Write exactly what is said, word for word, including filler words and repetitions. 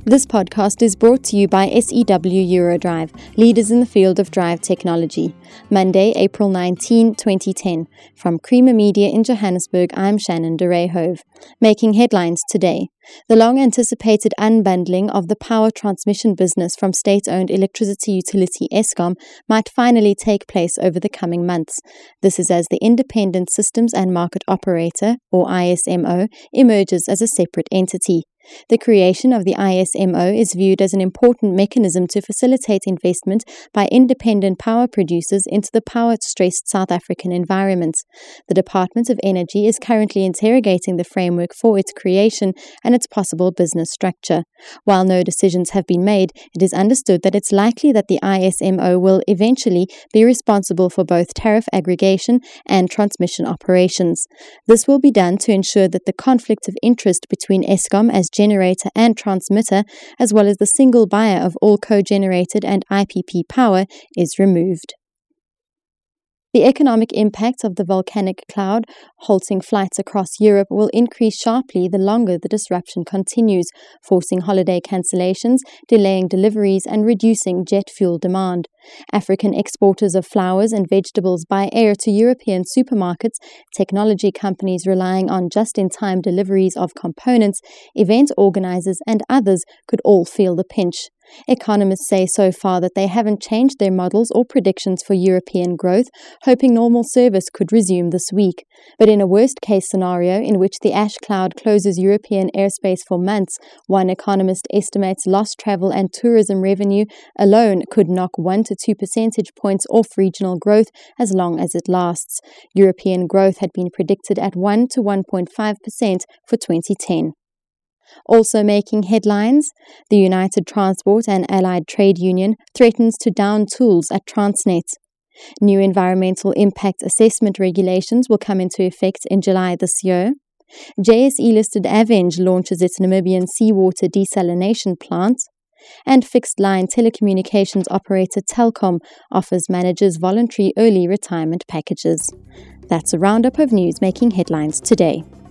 This podcast is brought to you by S E W Eurodrive, leaders in the field of drive technology. Monday, April nineteenth, twenty ten. From Creamer Media in Johannesburg, I'm Shannon de Rayhove. Making headlines today. The long-anticipated unbundling of the power transmission business from state-owned electricity utility Eskom might finally take place over the coming months. This is as the Independent Systems and Market Operator, or I S M O, emerges as a separate entity. The creation of the I S M O is viewed as an important mechanism to facilitate investment by independent power producers into the power-stressed South African environment. The Department of Energy is currently interrogating the framework for its creation and its possible business structure. While no decisions have been made, it is understood that it's likely that the I S M O will eventually be responsible for both tariff aggregation and transmission operations. This will be done to ensure that the conflict of interest between Eskom as generator and transmitter, as well as the single buyer of all co-generated and I P P power, is removed. The economic impact of the volcanic cloud halting flights across Europe will increase sharply the longer the disruption continues, forcing holiday cancellations, delaying deliveries, and reducing jet fuel demand. African exporters of flowers and vegetables by air to European supermarkets, technology companies relying on just-in-time deliveries of components, event organizers, and others could all feel the pinch. Economists say so far that they haven't changed their models or predictions for European growth, hoping normal service could resume this week. But in a worst-case scenario in which the ash cloud closes European airspace for months, one economist estimates lost travel and tourism revenue alone could knock one to two percentage points off regional growth as long as it lasts. European growth had been predicted at one to one point five percent for twenty ten. Also making headlines, the United Transport and Allied Trade Union threatens to down tools at Transnet. New environmental impact assessment regulations will come into effect in July this year. J S E-listed Aveng launches its Namibian seawater desalination plant. And fixed-line telecommunications operator Telkom offers managers voluntary early retirement packages. That's a roundup of news making headlines today.